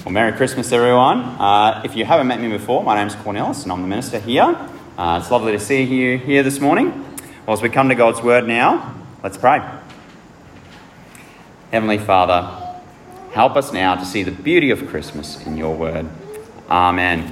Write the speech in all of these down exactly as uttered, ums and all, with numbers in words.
Well, Merry Christmas, everyone. Uh, if you haven't met me before, my name's Cornelis and I'm the minister here. Uh, it's lovely to see you here this morning. Well, as we come to God's Word now, let's pray. Heavenly Father, help us now to see the beauty of Christmas in your Word. Amen.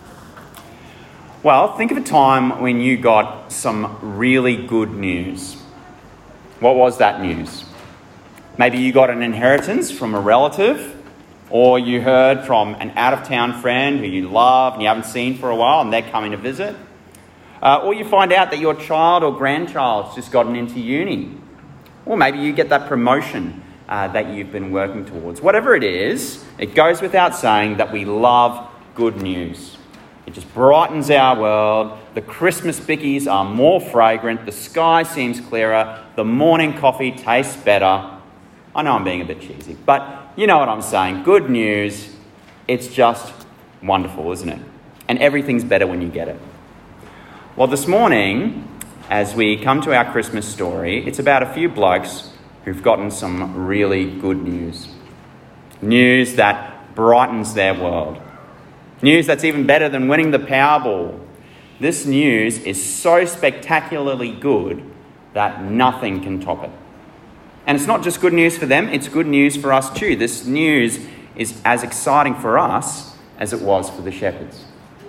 Well, think of a time when you got some really good news. What was that news? Maybe you got an inheritance from a relative, or you heard from an out-of-town friend who you love and you haven't seen for a while and they're coming to visit. Uh, or you find out that your child or grandchild's just gotten into uni. Or maybe you get that promotion uh, that you've been working towards. Whatever it is, it goes without saying that we love good news. It just brightens our world. The Christmas bickies are more fragrant. The sky seems clearer. The morning coffee tastes better. I know I'm being a bit cheesy, but you know what I'm saying. Good news, it's just wonderful, isn't it? And everything's better when you get it. Well, this morning, as we come to our Christmas story, it's about a few blokes who've gotten some really good news. News that brightens their world. News that's even better than winning the Powerball. This news is so spectacularly good that nothing can top it. And it's not just good news for them, it's good news for us too. This news is as exciting for us as it was for the shepherds.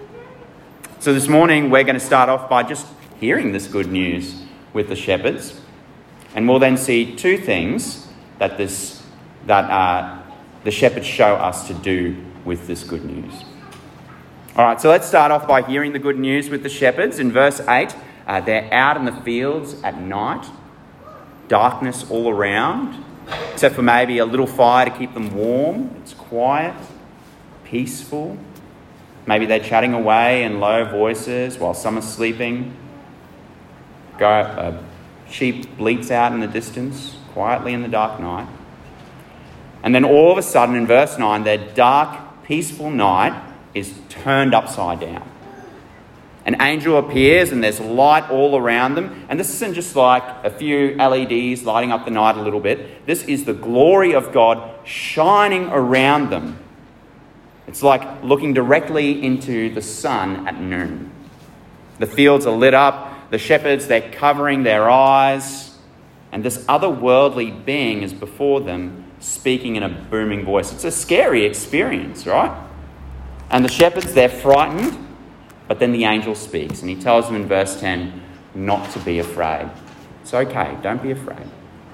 So this morning we're going to start off by just hearing this good news with the shepherds. And we'll then see two things that this that uh, the shepherds show us to do with this good news. All right, so let's start off by hearing the good news with the shepherds. In verse eight, uh, they're out in the fields at night. Darkness all around, except for maybe a little fire to keep them warm. It's quiet, peaceful. Maybe they're chatting away in low voices while some are sleeping. Go, a sheep bleats out in the distance, quietly in the dark night. And then all of a sudden, in verse nine, their dark, peaceful night is turned upside down. An angel appears and there's light all around them. And this isn't just like a few L E Ds lighting up the night a little bit. This is the glory of God shining around them. It's like looking directly into the sun at noon. The fields are lit up. The shepherds, they're covering their eyes. And this otherworldly being is before them, speaking in a booming voice. It's a scary experience, right? And the shepherds, they're frightened. But then the angel speaks and he tells them in verse ten not to be afraid. It's okay, don't be afraid.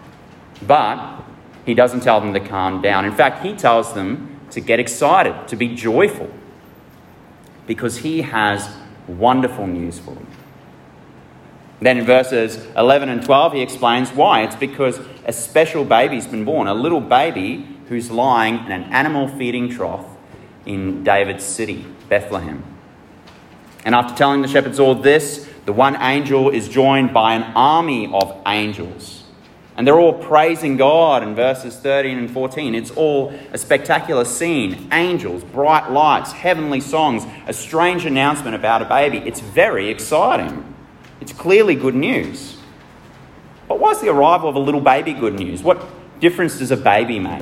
But he doesn't tell them to calm down. In fact, he tells them to get excited, to be joyful, because he has wonderful news for them. Then in verses eleven and twelve, he explains why. It's because a special baby's been born, a little baby who's lying in an animal feeding trough in David's city, Bethlehem. And after telling the shepherds all this, the one angel is joined by an army of angels. And they're all praising God in verses thirteen and fourteen. It's all a spectacular scene. Angels, bright lights, heavenly songs, a strange announcement about a baby. It's very exciting. It's clearly good news. But why is the arrival of a little baby good news? What difference does a baby make?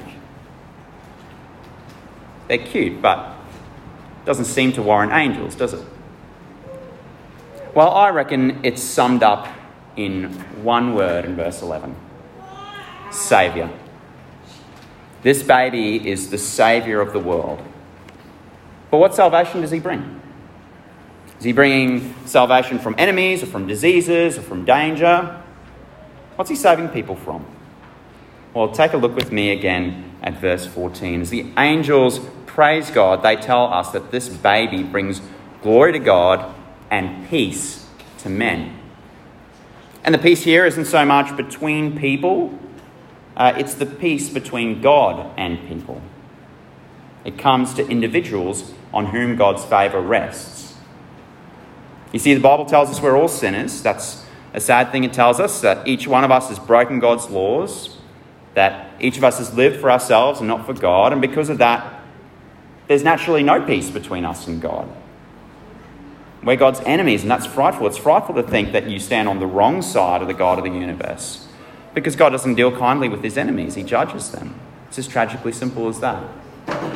They're cute, but it doesn't seem to warrant angels, does it? Well, I reckon it's summed up in one word in verse eleven. Saviour. This baby is the saviour of the world. But what salvation does he bring? Is he bringing salvation from enemies or from diseases or from danger? What's he saving people from? Well, take a look with me again at verse fourteen. As the angels praise God, they tell us that this baby brings glory to God and peace to men. And the peace here isn't so much between people, uh, it's the peace between God and people. It comes to individuals on whom God's favour rests. You see, the Bible tells us we're all sinners. That's a sad thing. It tells us that each one of us has broken God's laws, that each of us has lived for ourselves and not for God, and because of that, there's naturally no peace between us and God. We're God's enemies, and that's frightful. It's frightful to think that you stand on the wrong side of the God of the universe, because God doesn't deal kindly with his enemies. He judges them. It's as tragically simple as that.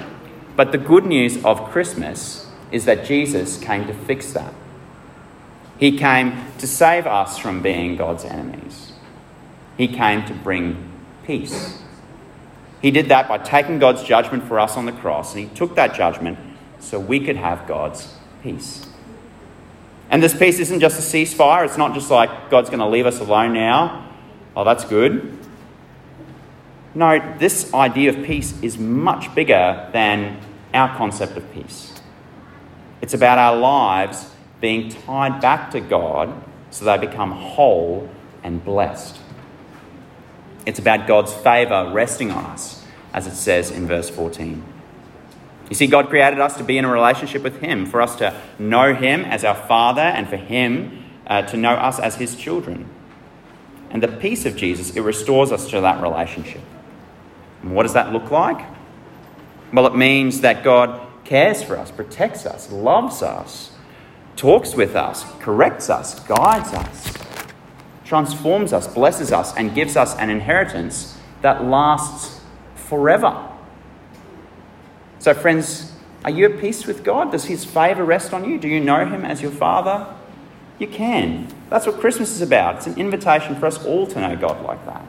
But the good news of Christmas is that Jesus came to fix that. He came to save us from being God's enemies. He came to bring peace. He did that by taking God's judgment for us on the cross, and he took that judgment so we could have God's peace. And this peace isn't just a ceasefire. It's not just like God's going to leave us alone now. Oh, that's good. No, this idea of peace is much bigger than our concept of peace. It's about our lives being tied back to God so they become whole and blessed. It's about God's favour resting on us, as it says in verse fourteen. You see, God created us to be in a relationship with him, for us to know him as our Father and for him uh, to know us as his children. And the peace of Jesus, it restores us to that relationship. And what does that look like? Well, it means that God cares for us, protects us, loves us, talks with us, corrects us, guides us, transforms us, blesses us, and gives us an inheritance that lasts forever. So friends, are you at peace with God? Does his favour rest on you? Do you know him as your Father? You can. That's what Christmas is about. It's an invitation for us all to know God like that.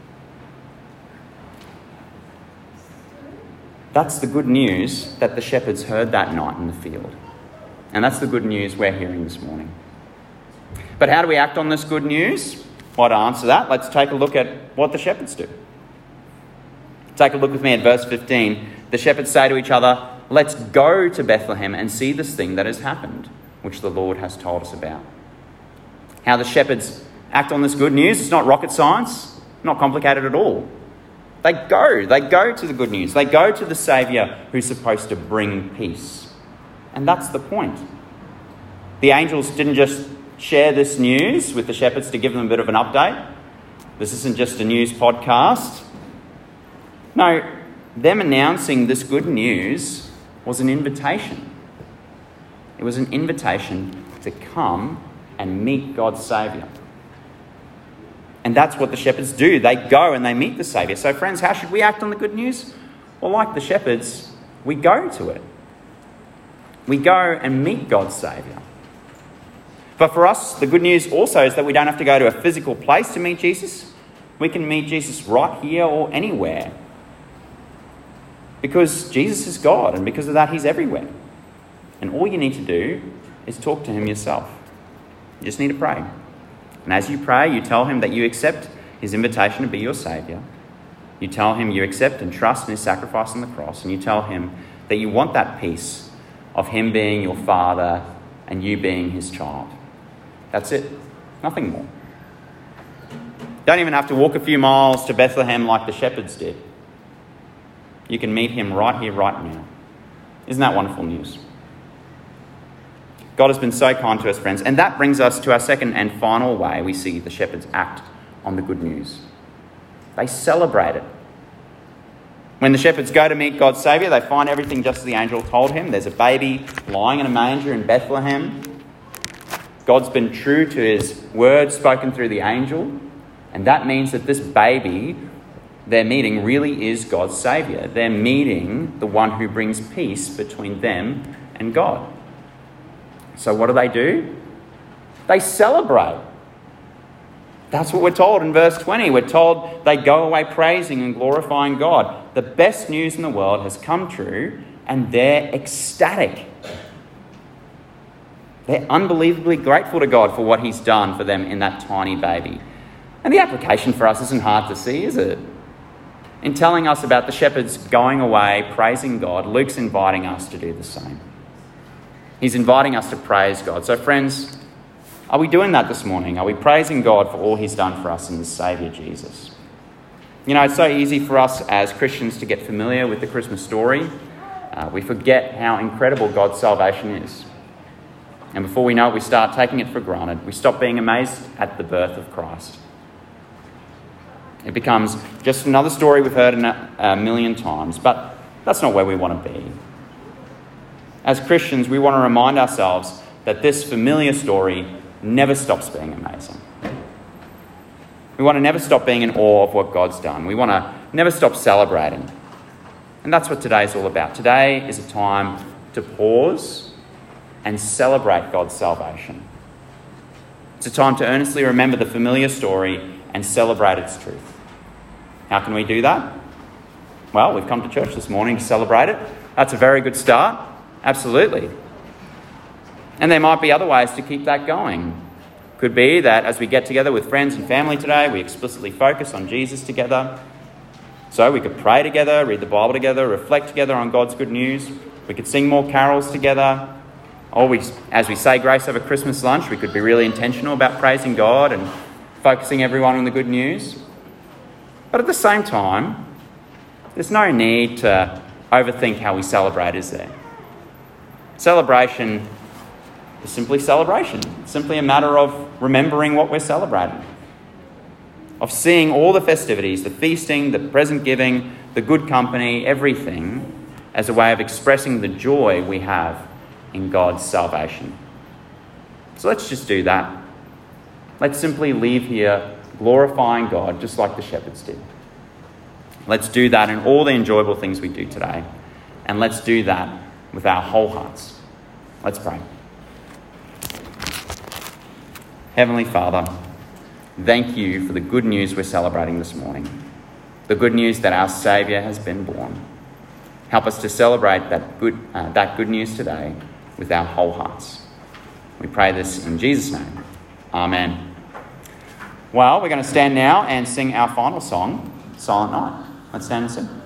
That's the good news that the shepherds heard that night in the field. And that's the good news we're hearing this morning. But how do we act on this good news? Well, to answer that, let's take a look at what the shepherds do. Take a look with me at verse fifteen. The shepherds say to each other, "Let's go to Bethlehem and see this thing that has happened, which the Lord has told us about." How the shepherds act on this good news, it's not rocket science, not complicated at all. They go, they go to the good news. They go to the Saviour who's supposed to bring peace. And that's the point. The angels didn't just share this news with the shepherds to give them a bit of an update. This isn't just a news podcast. No, them announcing this good news was an invitation. It was an invitation to come and meet God's Saviour. And that's what the shepherds do. They go and they meet the Saviour. So friends, how should we act on the good news? Well, like the shepherds, we go to it. We go and meet God's Saviour. But for us, the good news also is that we don't have to go to a physical place to meet Jesus. We can meet Jesus right here or anywhere. Because Jesus is God, and because of that, he's everywhere. And all you need to do is talk to him yourself. You just need to pray. And as you pray, you tell him that you accept his invitation to be your Saviour. You tell him you accept and trust in his sacrifice on the cross. And you tell him that you want that peace of him being your Father and you being his child. That's it. Nothing more. Don't even have to walk a few miles to Bethlehem like the shepherds did. You can meet him right here, right now. Isn't that wonderful news? God has been so kind to us, friends. And that brings us to our second and final way we see the shepherds act on the good news. They celebrate it. When the shepherds go to meet God's Saviour, they find everything just as the angel told him. There's a baby lying in a manger in Bethlehem. God's been true to his word spoken through the angel. And that means that this baby they're meeting really is God's Saviour. They're meeting the one who brings peace between them and God. So what do they do? They celebrate. That's what we're told in verse twenty. We're told they go away praising and glorifying God. The best news in the world has come true, and they're ecstatic. They're unbelievably grateful to God for what he's done for them in that tiny baby. And the application for us isn't hard to see, is it? In telling us about the shepherds going away, praising God, Luke's inviting us to do the same. He's inviting us to praise God. So friends, are we doing that this morning? Are we praising God for all he's done for us in the Saviour Jesus? You know, it's so easy for us as Christians to get familiar with the Christmas story. Uh, we forget how incredible God's salvation is. And before we know it, we start taking it for granted. We stop being amazed at the birth of Christ. It becomes just another story we've heard a, a million times, but that's not where we want to be. As Christians, we want to remind ourselves that this familiar story never stops being amazing. We want to never stop being in awe of what God's done. We want to never stop celebrating. And And that's what today is all about. Today is a time to pause and celebrate God's salvation. It's a time to earnestly remember the familiar story and celebrate its truth. How can we do that? Well, we've come to church this morning to celebrate it. That's a very good start. Absolutely. And there might be other ways to keep that going. Could be that as we get together with friends and family today, we explicitly focus on Jesus together. So we could pray together, read the Bible together, reflect together on God's good news. We could sing more carols together. Or we, as we say grace over Christmas lunch, we could be really intentional about praising God and focusing everyone on the good news. But at the same time, there's no need to overthink how we celebrate, is there? Celebration is simply celebration. It's simply a matter of remembering what we're celebrating. Of seeing all the festivities, the feasting, the present giving, the good company, everything as a way of expressing the joy we have in God's salvation. So let's just do that. Let's simply leave here glorifying God just like the shepherds did. Let's do that in all the enjoyable things we do today. And let's do that with our whole hearts. Let's pray. Heavenly Father, thank you for the good news we're celebrating this morning. The good news that our Saviour has been born. Help us to celebrate that good, uh, that good news today with our whole hearts. We pray this in Jesus' name. Amen. Well, we're going to stand now and sing our final song, Silent Night. Let's stand and sing.